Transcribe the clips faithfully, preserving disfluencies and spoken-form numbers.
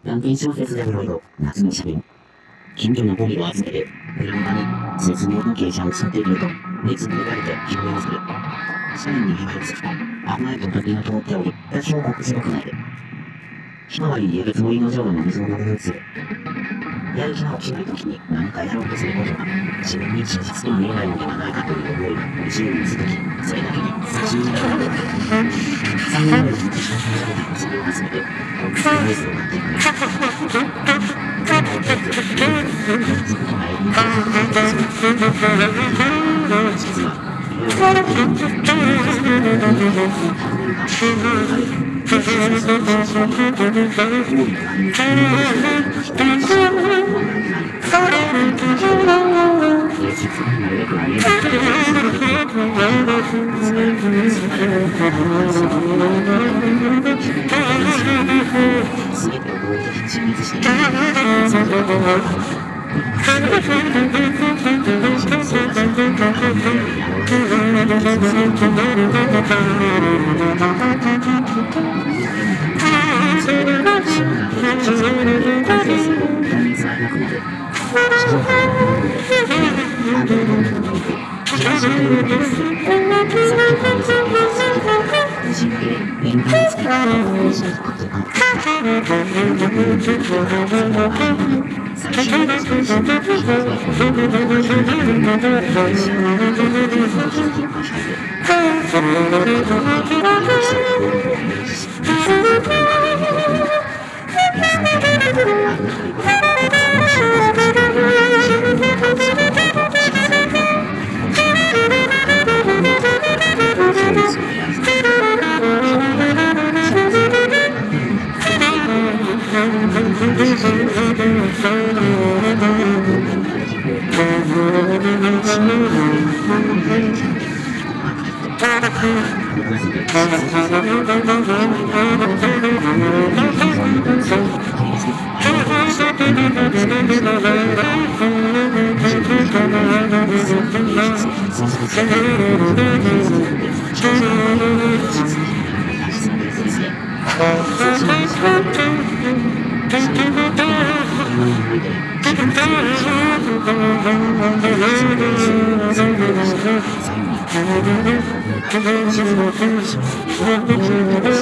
短編小説でブロイド、夏の車輪。近所のゴミを集めて、裏の場に絶妙の傾斜を競っていると、熱に流れて広めをする。斜面にへばりつくと、甘いと時が通っており、多少も白くなる。ひまわりにえげつもりの上の水を飲み移る。やる気が起きないときに何かやろうとすることが、自分に真実と見えないのではないかという思いが宙に打つとき、それだけに差し入れられる。三年前に私の話がたそれを集めて、コンピューターベースを買っていく。全部を取って、ずっと前に買っていく。実は、いろいろなことを、自分の家族のために、ために、実際その写真を、大いにあり、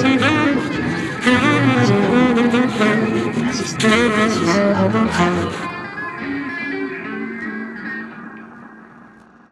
Thank you.